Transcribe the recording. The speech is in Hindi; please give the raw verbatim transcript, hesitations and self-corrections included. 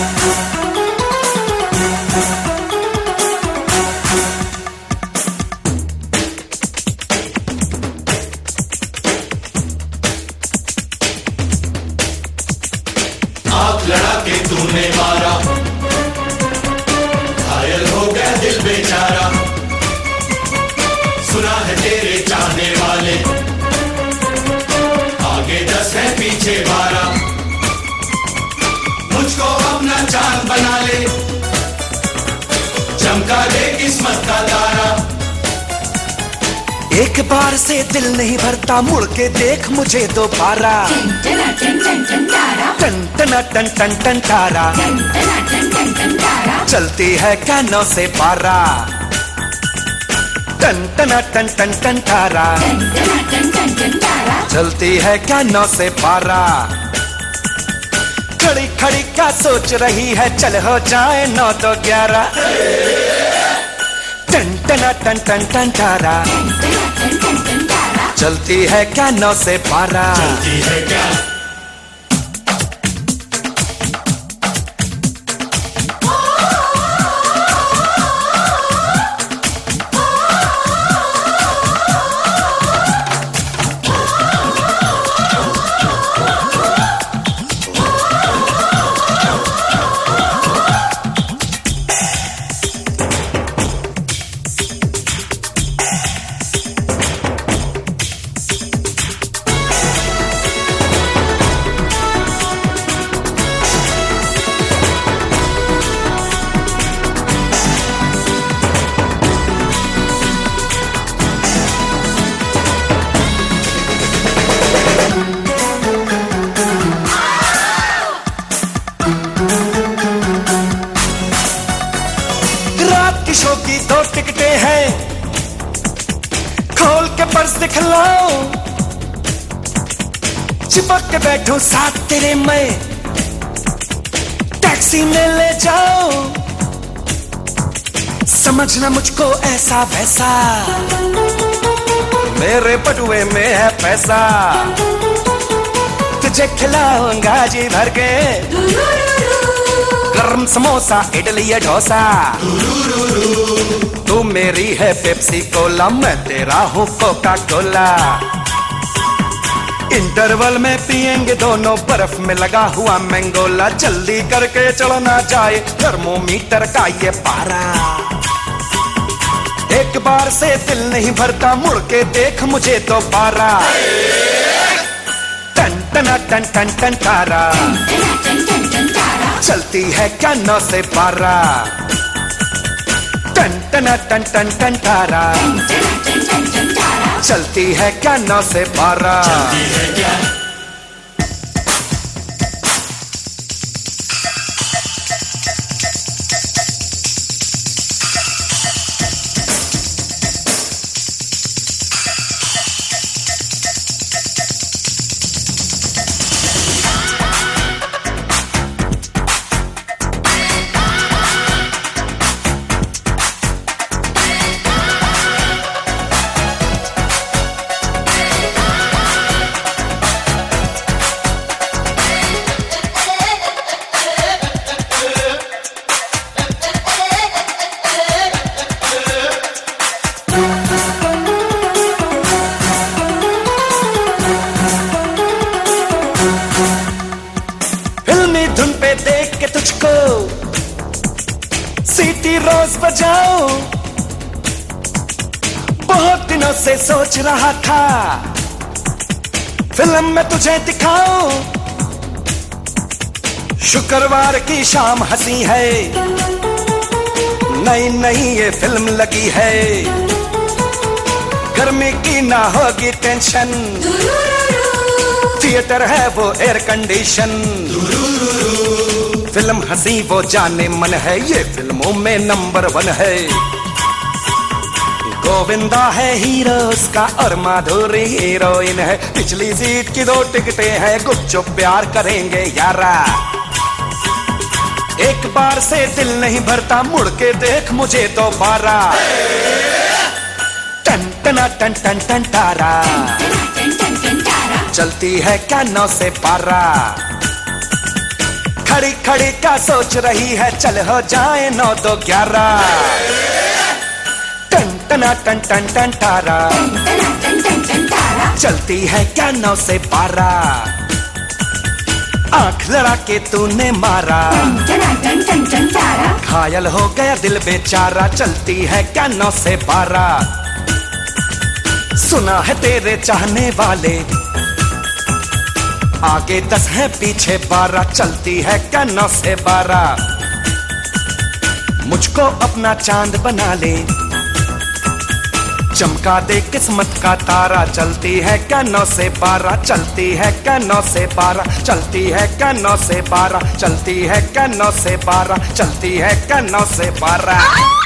लड़ा के तूने मारा, घायल हो गया दिल बेचारा। सुना है तेरे चाहने वाले, आगे दस है पीछे बारह। मुझको अपना चांद बना ले, चमका दे किस्मत का तारा। एक बार से दिल नहीं भरता, मुड़ के देख मुझे दोबारा। टन टन टन टन तारा, टन टन टन टन टन तारा, टन टन टन टन टन तारा। चलती है क्या नौ से बारह। टन टन टन टन टन तारा, टन टन टन टन टन तारा। चलती है क्या नौ से बारह। खड़ी खड़ी क्या सोच रही है, चल हो जाए नौ तो ग्यारह। टन टन टन टन टन तारा, चलती है क्या नौ से बारह। चलती है क्या शो की दो टिकटें हैं, खोल के पर्स दिखलाओ। चिपक के बैठो साथ तेरे मैं, टैक्सी में ले जाओ। समझना मुझको ऐसा वैसा, मेरे बटुए में है पैसा। तुझे खिलाऊंगा जी भर के, गरम समोसा इडली या डोसा। तू मेरी है पेप्सी कोला, मैं तेरा हूँ कोका कोला। इंटरवल में पिएंगे दोनों बर्फ में लगा हुआ मैंगोला। जल्दी करके चलना जाए थर्मोमीटर का ये पारा। एक बार से दिल नहीं भरता, मुड़ के देख मुझे तो बारा। टन टन टन टन टन तारा, चलती है क्या नौ से बारह। टन टन टन टन टन तारा, चलती है क्या नौ से बारह। चलती है क्या धुन पे देख के तुझको सीटी रोज बजाओ। बहुत दिनों से सोच रहा था फिल्म में तुझे दिखाओ। शुक्रवार की शाम हंसी है, नई नई ये फिल्म लगी है। गर्मी की ना होगी टेंशन, थिएटर है वो एयर कंडीशन। फिल्म हंसी वो जाने मन है, ये फिल्मों में नंबर वन है। गोविंदा है हीरो उसका और माधुरी हीरोइन है। पिछली सीट की दो टिकटें हैं, गुपचुप प्यार करेंगे यारा। एक बार से दिल नहीं भरता, मुड़ के देख मुझे तो बारह। टन टन टन टन टन तारा, चलती है क्या नौ से बारह। खड़ी खड़ी क्या सोच रही है, चल हो जाए नौ दो ग्यारह। टन टना टन टन टन तारा, टन टना टन टन टन तारा, चलती है क्या नौ से बारह। आंख लड़ा के तूने मारा, टन टना टन टन टन तारा, घायल हो गया दिल बेचारा। चलती है क्या नौ से बारह। सुना है तेरे चाहने वाले, आगे दस है पीछे बारह। चलती है क्या नौ से बारह। मुझको अपना चांद बना ले, चमका दे किस्मत का तारा। चलती है क्या नौ से बारह, चलती है क्या नौ से बारह, चलती है क्या नौ से बारह, चलती है क्या नौ से बारह, चलती है क्या नौ से बारह।